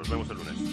Nos vemos el lunes.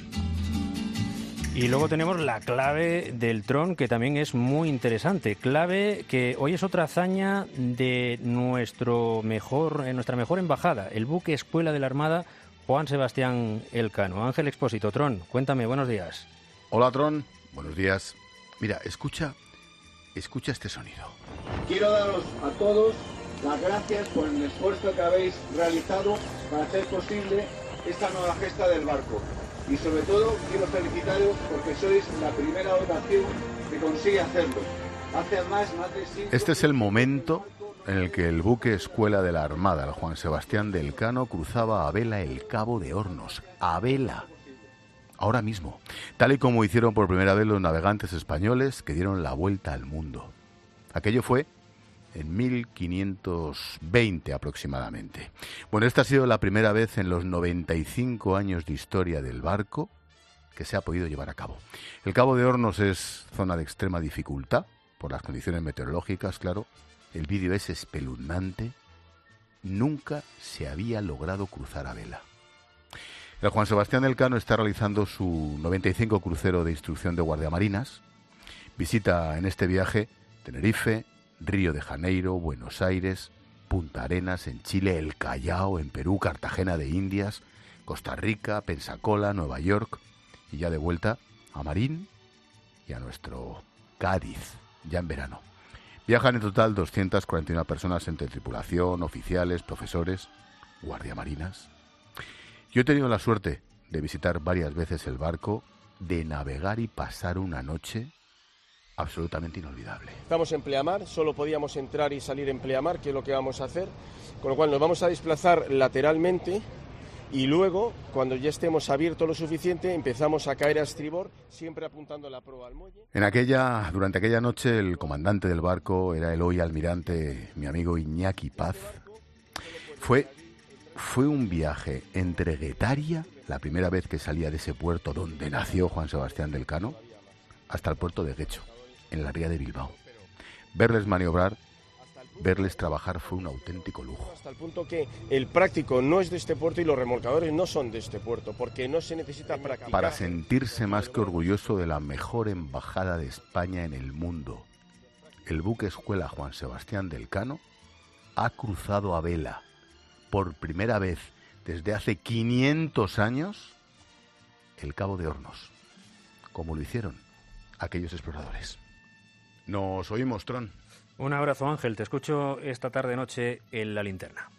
Y luego tenemos la clave del Tron, que también es muy interesante. Clave que hoy es otra hazaña de nuestra mejor embajada, el buque escuela de la Armada Juan Sebastián Elcano. Ángel Expósito, Tron, cuéntame, buenos días. Hola, Tron, buenos días. Mira, escucha este sonido. Quiero daros a todos las gracias por el esfuerzo que habéis realizado para hacer posible esta nueva gesta del barco. Y sobre todo quiero felicitaros porque sois la primera dotación que consigue hacerlo. Hace más de 5... Este es el momento en el que el buque escuela de la Armada, el Juan Sebastián de Elcano, cruzaba a vela el Cabo de Hornos. A vela. Ahora mismo. Tal y como hicieron por primera vez los navegantes españoles que dieron la vuelta al mundo. Aquello fue en 1520 aproximadamente. Bueno, esta ha sido la primera vez en los 95 años de historia del barco que se ha podido llevar a cabo. El Cabo de Hornos es zona de extrema dificultad, por las condiciones meteorológicas, claro. El vídeo es espeluznante. Nunca se había logrado cruzar a vela. El Juan Sebastián Elcano está realizando su 95 crucero de instrucción de guardiamarinas. Visita en este viaje Tenerife, Río de Janeiro, Buenos Aires, Punta Arenas en Chile, El Callao en Perú, Cartagena de Indias, Costa Rica, Pensacola, Nueva York y ya de vuelta a Marín y a nuestro Cádiz, ya en verano. Viajan en total 241 personas entre tripulación, oficiales, profesores, guardiamarinas. Yo he tenido la suerte de visitar varias veces el barco, de navegar y pasar una noche absolutamente inolvidable. Estamos en pleamar, solo podíamos entrar y salir en pleamar, que es lo que vamos a hacer, con lo cual nos vamos a desplazar lateralmente y luego, cuando ya estemos abiertos lo suficiente, empezamos a caer a estribor, siempre apuntando la proa al muelle. Durante aquella noche, el comandante del barco era el hoy almirante, mi amigo Iñaki Paz. Fue un viaje entre Guetaria, la primera vez que salía de ese puerto donde nació Juan Sebastián de Elcano, hasta el puerto de Guecho, en la ría de Bilbao. Verles maniobrar, verles trabajar fue un auténtico lujo. Hasta el punto que el práctico no es de este puerto y los remolcadores no son de este puerto, porque no se necesita practicar. Para sentirse más que orgulloso de la mejor embajada de España en el mundo, el buque escuela Juan Sebastián de Elcano ha cruzado a vela, por primera vez desde hace 500 años, el Cabo de Hornos, como lo hicieron aquellos exploradores. Nos oímos, Tron. Un abrazo, Ángel. Te escucho esta tarde-noche en La Linterna.